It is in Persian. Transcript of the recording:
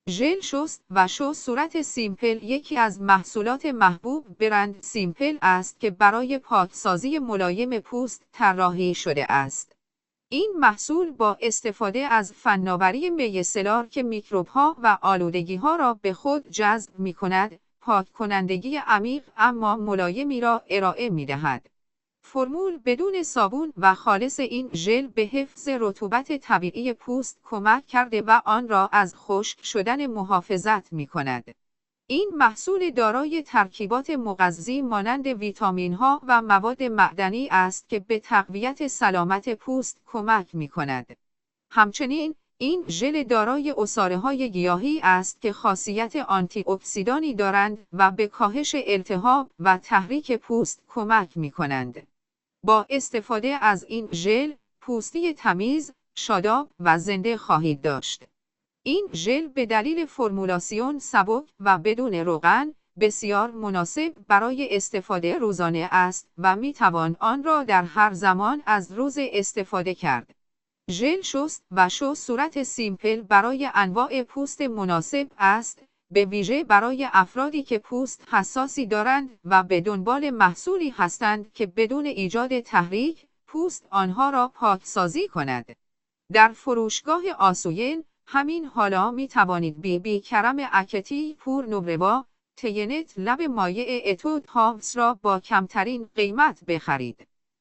ژل شست و شو صورت سیمپل یکی از محصولات محبوب برند سیمپل است که برای پاکسازی ملایم پوست طراحی شده است. این محصول با استفاده از فناوری میسلار که میکروب‌ها و آلودگی‌ها را به خود جذب می‌کند، پاک کنندگی عمیق اما ملایمی را ارائه می‌دهد. فرمول بدون صابون و خالص این ژل به حفظ رطوبت طبیعی پوست کمک کرده و آن را از خشک شدن محافظت می‌کند. این محصول دارای ترکیبات مغذی مانند ویتامین‌ها و مواد معدنی است که به تقویت سلامت پوست کمک می‌کند. همچنین این ژل دارای عصاره‌های گیاهی است که خاصیت آنتی اکسیدانی دارند و به کاهش التهاب و تحریک پوست کمک می‌کنند. با استفاده از این ژل، پوستی تمیز، شاداب و زنده خواهید داشت. این ژل به دلیل فرمولاسیون سبک و بدون روغن، بسیار مناسب برای استفاده روزانه است و می‌توان آن را در هر زمان از روز استفاده کرد. ژل شست و شو صورت سیمپل برای انواع پوست مناسب است، به ویژه برای افرادی که پوست حساسی دارند و به دنبال محصولی هستند که بدون ایجاد تحریک، پوست آنها را پاکسازی کند. در فروشگاه آسوین، همین حالا می توانید بی کرم اکتی پور نوبروا، تینت لب مایع اتود هاوس را با کمترین قیمت بخرید.